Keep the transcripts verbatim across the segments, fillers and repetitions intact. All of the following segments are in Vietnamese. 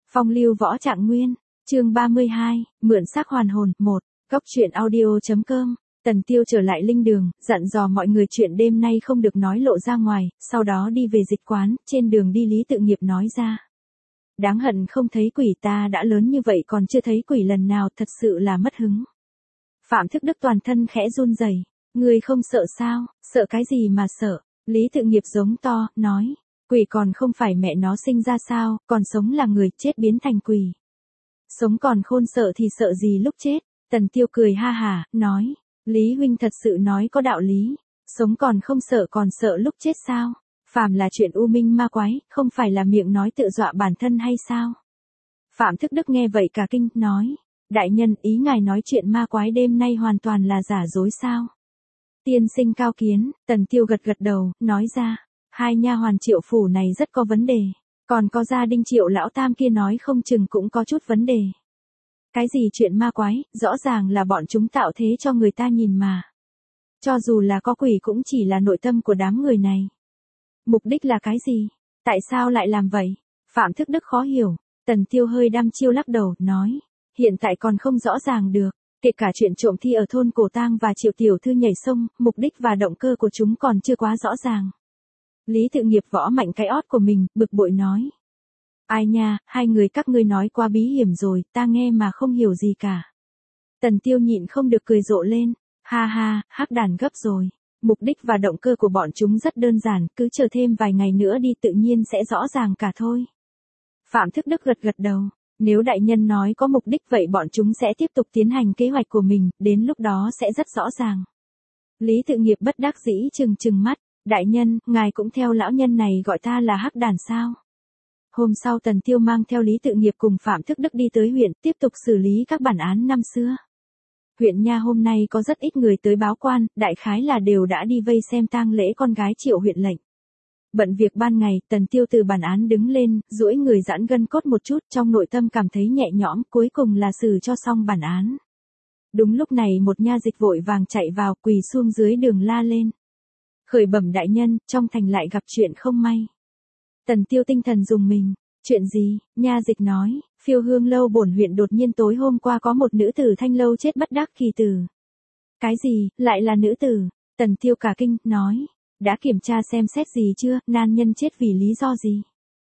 Phong lưu võ trạng nguyên, chương ba mươi hai, mượn xác hoàn hồn, một, góc truyện audio.com. Tần Tiêu trở lại linh đường, dặn dò mọi người chuyện đêm nay không được nói lộ ra ngoài, sau đó đi về dịch quán, trên đường đi Lý Tự Nghiệp nói ra. Đáng hận không thấy quỷ, ta đã lớn như vậy còn chưa thấy quỷ lần nào, thật sự là mất hứng. Phạm Thức Đức toàn thân khẽ run rẩy, ngươi không sợ sao, sợ cái gì mà sợ, Lý Tự Nghiệp giống to, nói. Quỷ còn không phải mẹ nó sinh ra sao, còn sống là người, chết biến thành quỷ. Sống còn khôn sợ thì sợ gì lúc chết. Tần Tiêu cười ha hả, nói. Lý huynh thật sự nói có đạo lý. Sống còn không sợ còn sợ lúc chết sao? Phàm là chuyện u minh ma quái, không phải là miệng nói tự dọa bản thân hay sao? Phạm Thức Đức nghe vậy cả kinh, nói. Đại nhân, ý ngài nói chuyện ma quái đêm nay hoàn toàn là giả dối sao? Tiên sinh cao kiến. Tần Tiêu gật gật đầu, nói ra. Hai nha hoàn Triệu phủ này rất có vấn đề, còn có gia đình Triệu lão tam kia nói không chừng cũng có chút vấn đề. Cái gì chuyện ma quái, rõ ràng là bọn chúng tạo thế cho người ta nhìn mà. Cho dù là có quỷ cũng chỉ là nội tâm của đám người này. Mục đích là cái gì? Tại sao lại làm vậy? Phạm Thức Đức khó hiểu. Tần Tiêu hơi đăm chiêu lắc đầu, nói. Hiện tại còn không rõ ràng được. Kể cả chuyện trộm thi ở thôn Cổ Tang và Triệu tiểu thư nhảy sông, mục đích và động cơ của chúng còn chưa quá rõ ràng. Lý Tự Nghiệp võ mạnh cái ót của mình, bực bội nói. Ai nha, hai người các ngươi nói quá bí hiểm rồi, ta nghe mà không hiểu gì cả. Tần Tiêu nhịn không được cười rộ lên. Ha ha, hắc đàn gấp rồi. Mục đích và động cơ của bọn chúng rất đơn giản, cứ chờ thêm vài ngày nữa đi tự nhiên sẽ rõ ràng cả thôi. Phạm Thức Đức gật gật đầu. Nếu đại nhân nói có mục đích vậy bọn chúng sẽ tiếp tục tiến hành kế hoạch của mình, đến lúc đó sẽ rất rõ ràng. Lý Tự Nghiệp bất đắc dĩ trừng trừng mắt. Đại nhân, ngài cũng theo lão nhân này gọi ta là hắc đàn sao? Hôm sau Tần Tiêu mang theo Lý Tự Nghiệp cùng Phạm Thức Đức đi tới huyện, tiếp tục xử lý các bản án năm xưa. Huyện nha hôm nay có rất ít người tới báo quan, đại khái là đều đã đi vây xem tang lễ con gái Triệu huyện lệnh. Bận việc ban ngày, Tần Tiêu từ bản án đứng lên, duỗi người giãn gân cốt một chút, trong nội tâm cảm thấy nhẹ nhõm, cuối cùng là xử cho xong bản án. Đúng lúc này một nha dịch vội vàng chạy vào, quỳ xuống dưới đường la lên. Khởi bẩm đại nhân, trong thành lại gặp chuyện không may. Tần Tiêu tinh thần dùng mình. Chuyện gì? Nha dịch nói, Phiêu Hương lâu bổn huyện đột nhiên tối hôm qua có một nữ tử thanh lâu chết bất đắc kỳ tử. Cái gì, lại là nữ tử? Tần Tiêu cả kinh, nói. Đã kiểm tra xem xét gì chưa, nan nhân chết vì lý do gì?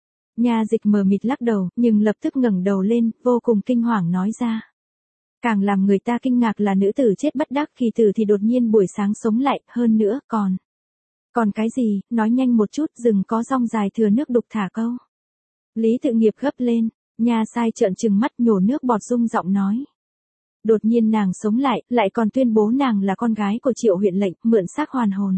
Nha dịch mờ mịt lắc đầu, nhưng lập tức ngẩng đầu lên, vô cùng kinh hoàng nói ra. Càng làm người ta kinh ngạc là nữ tử chết bất đắc kỳ tử thì đột nhiên buổi sáng sống lại, hơn nữa còn. Còn cái gì, nói nhanh một chút, rừng có rong dài thừa nước đục thả câu. Lý Tự Nghiệp gấp lên, nha sai trợn trừng mắt nhổ nước bọt rung giọng nói. Đột nhiên nàng sống lại, lại còn tuyên bố nàng là con gái của Triệu huyện lệnh, mượn xác hoàn hồn.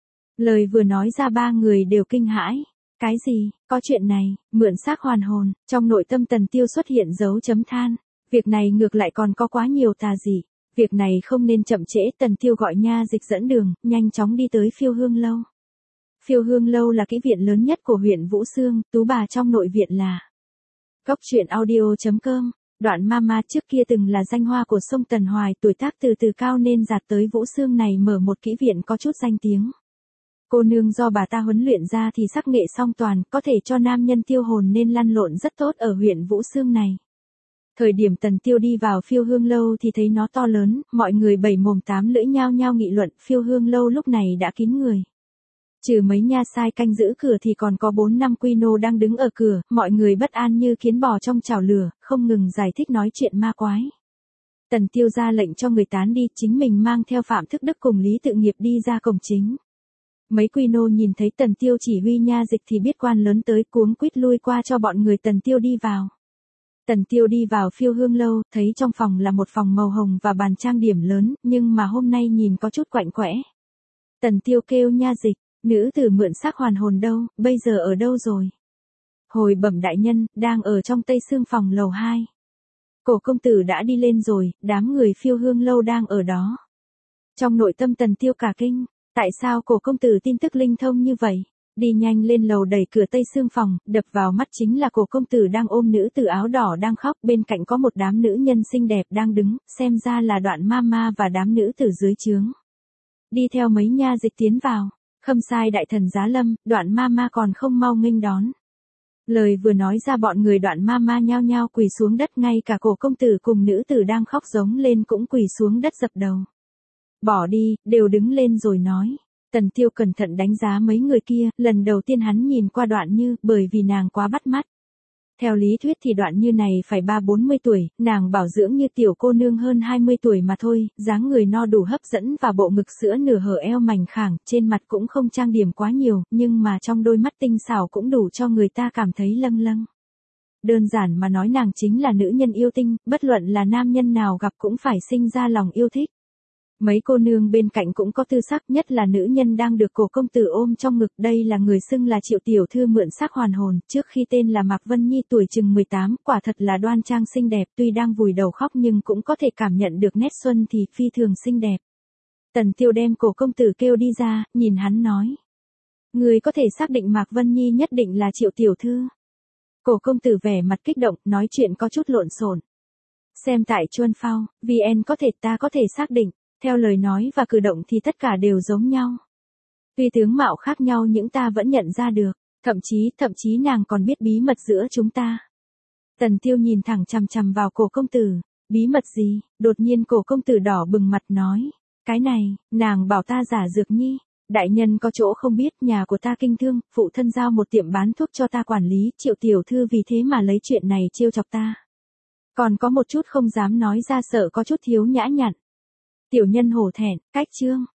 Lời vừa nói ra ba người đều kinh hãi. Cái gì, có chuyện này, mượn xác hoàn hồn, trong nội tâm Tần Tiêu xuất hiện dấu chấm than. Việc này ngược lại còn có quá nhiều tà dị. Việc này không nên chậm trễ, Tần Tiêu gọi nha dịch dẫn đường, nhanh chóng đi tới Phiêu Hương lâu. Phiêu Hương lâu là kỹ viện lớn nhất của huyện Vũ Xương, tú bà trong nội viện là. Góc truyện audio.com, đoạn mama trước kia từng là danh hoa của sông Tần Hoài, tuổi tác từ từ cao nên dạt tới Vũ Xương này mở một kỹ viện có chút danh tiếng. Cô nương do bà ta huấn luyện ra thì sắc nghệ song toàn, có thể cho nam nhân tiêu hồn nên lăn lộn rất tốt ở huyện Vũ Xương này. Thời điểm Tần Tiêu đi vào Phiêu Hương lâu thì thấy nó to lớn, mọi người bảy mồm tám lưỡi nhao nhao nghị luận, Phiêu Hương lâu lúc này đã kín người. Trừ mấy nha sai canh giữ cửa thì còn có bốn năm quy nô đang đứng ở cửa, mọi người bất an như kiến bò trong chảo lửa, không ngừng giải thích nói chuyện ma quái. Tần Tiêu ra lệnh cho người tán đi, chính mình mang theo Phạm Thức Đức cùng Lý Tự Nghiệp đi ra cổng chính. Mấy quy nô nhìn thấy Tần Tiêu chỉ huy nha dịch thì biết quan lớn tới, cuống quýt lui qua cho bọn người Tần Tiêu đi vào. Tần Tiêu đi vào Phiêu Hương lâu, thấy trong phòng là một phòng màu hồng và bàn trang điểm lớn, nhưng mà hôm nay nhìn có chút quạnh quẽ. Tần Tiêu kêu nha dịch, nữ tử mượn xác hoàn hồn đâu, bây giờ ở đâu rồi? Hồi bẩm đại nhân, đang ở trong Tây Xương phòng lầu hai. Cổ công tử đã đi lên rồi, đám người Phiêu Hương lâu đang ở đó. Trong nội tâm Tần Tiêu cả kinh, tại sao cổ công tử tin tức linh thông như vậy? Đi nhanh lên lầu đẩy cửa Tây Xương phòng, đập vào mắt chính là cổ công tử đang ôm nữ tử áo đỏ đang khóc, bên cạnh có một đám nữ nhân xinh đẹp đang đứng, xem ra là Đoạn Mama và đám nữ tử dưới trướng. Đi theo mấy nha dịch tiến vào, khâm sai đại thần giá lâm, Đoạn Mama còn không mau nghênh đón. Lời vừa nói ra bọn người Đoạn ma ma nhao nhao quỳ xuống đất, ngay cả Cổ công tử cùng nữ tử đang khóc giống lên cũng quỳ xuống đất dập đầu. Bỏ đi, đều đứng lên rồi nói. Tần Tiêu cẩn thận đánh giá mấy người kia, lần đầu tiên hắn nhìn qua Đoạn Như, bởi vì nàng quá bắt mắt. Theo lý thuyết thì Đoạn Như này phải ba bốn mươi tuổi, nàng bảo dưỡng như tiểu cô nương hơn hai mươi tuổi mà thôi, dáng người no đủ hấp dẫn và bộ ngực sữa nửa hở eo mảnh khảnh, trên mặt cũng không trang điểm quá nhiều, nhưng mà trong đôi mắt tinh xảo cũng đủ cho người ta cảm thấy lâng lâng. Đơn giản mà nói nàng chính là nữ nhân yêu tinh, bất luận là nam nhân nào gặp cũng phải sinh ra lòng yêu thích. Mấy cô nương bên cạnh cũng có tư sắc, nhất là nữ nhân đang được Cổ công tử ôm trong ngực, đây là người xưng là Triệu tiểu thư mượn xác hoàn hồn, trước khi tên là Mạc Vân Nhi, tuổi chừng mười tám, quả thật là đoan trang xinh đẹp, tuy đang vùi đầu khóc nhưng cũng có thể cảm nhận được nét xuân thì phi thường xinh đẹp. Tần Tiêu đem Cổ công tử kêu đi ra, nhìn hắn nói: "Người có thể xác định Mạc Vân Nhi nhất định là Triệu tiểu thư?" Cổ công tử vẻ mặt kích động, nói chuyện có chút lộn xộn. Xem tại Chuân Phao, vê en có thể ta có thể xác định. Theo lời nói và cử động thì tất cả đều giống nhau. Tuy tướng mạo khác nhau nhưng ta vẫn nhận ra được, thậm chí, thậm chí nàng còn biết bí mật giữa chúng ta. Tần Tiêu nhìn thẳng chằm chằm vào Cổ công tử, bí mật gì? Đột nhiên Cổ công tử đỏ bừng mặt nói, cái này, nàng bảo ta giả dược nhi. Đại nhân có chỗ không biết, nhà của ta kinh thương, phụ thân giao một tiệm bán thuốc cho ta quản lý, Triệu tiểu thư vì thế mà lấy chuyện này trêu chọc ta. Còn có một chút không dám nói ra, sợ có chút thiếu nhã nhặn. Tiểu nhân hổ thẹn, cách chương.